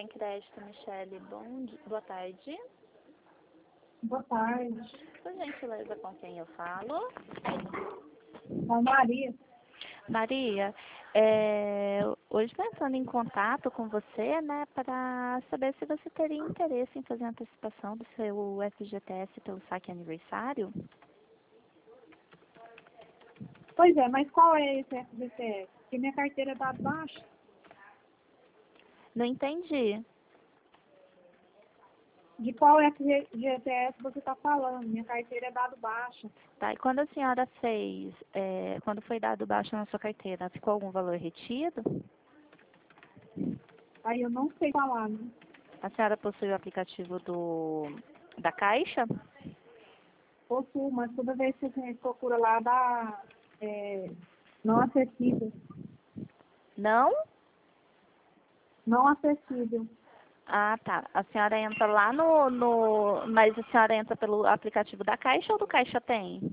Tem crédito, Michele. Boa tarde. Boa tarde. Por gentileza, com quem eu falo? Com Maria. Maria, hoje pensando em contato com você, né, para saber se você teria interesse em fazer a antecipação do seu FGTS pelo saque aniversário. Pois é, mas qual é esse FGTS? Porque minha carteira é dado baixa. Não entendi. De qual FGTS você está falando? Minha carteira é dado baixa. Tá, e quando a senhora fez, quando foi dado baixo na sua carteira, ficou algum valor retido? Aí eu não sei falar, né? A senhora possui o aplicativo da Caixa? Possuo, mas toda vez que a gente procura lá, dá não acessível. Não? Não acessível. Ah, tá. A senhora entra lá mas a senhora entra pelo aplicativo da Caixa ou do Caixa Tem?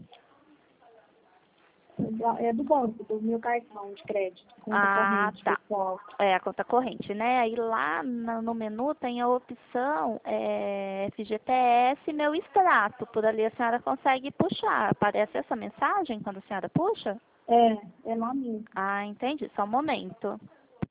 É do banco, do meu cartão de crédito, conta Ah, corrente, tá. pessoal. É a conta corrente, né? Aí lá no menu tem a opção FGTS Meu Extrato. Por ali a senhora consegue puxar. Aparece essa mensagem quando a senhora puxa? É lá mesmo. Ah, entendi. Só um momento.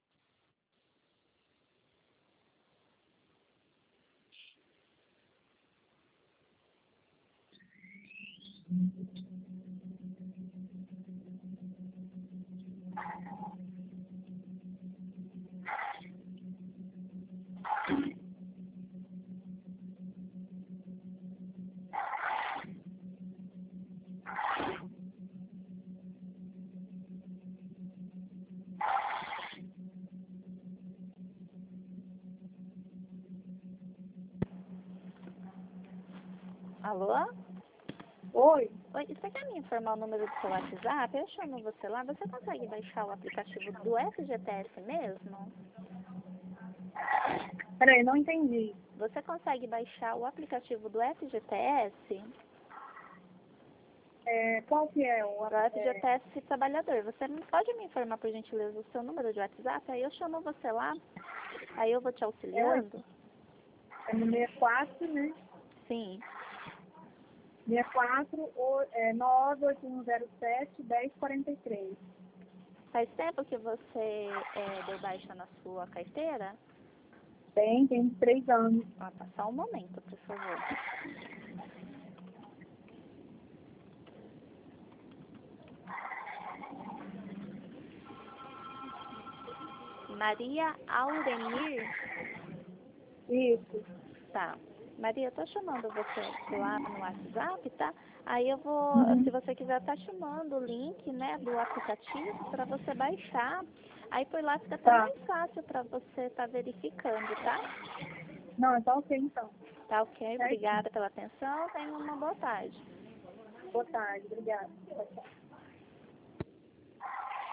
Alô? Oi? Oi, você quer me informar o número do seu WhatsApp? Eu chamo você lá. Você consegue baixar o aplicativo do FGTS mesmo? Peraí, não entendi. Você consegue baixar o aplicativo do FGTS? Qual que é o... Do FGTS Trabalhador. Você não pode me informar, por gentileza, o seu número de WhatsApp? Aí eu chamo você lá. Aí eu vou te auxiliando? É no 64, né? Sim. 64 98107-1043. Faz tempo que você deu baixa na sua carteira? Tem uns 3 anos. Ah, tá. Só um momento, por favor. Maria Aurenir? Isso. Tá. Maria, eu tô chamando você lá no WhatsApp, tá? Aí eu vou, se Uhum. você quiser, tá te mando o link, né, do aplicativo para você baixar. Aí por lá fica até Tá. mais fácil para você estar verificando, tá? Não, tá ok então. Tá ok? Certinho. Obrigada pela atenção. Tenha uma boa tarde. Boa tarde, obrigada. Tchau, tchau.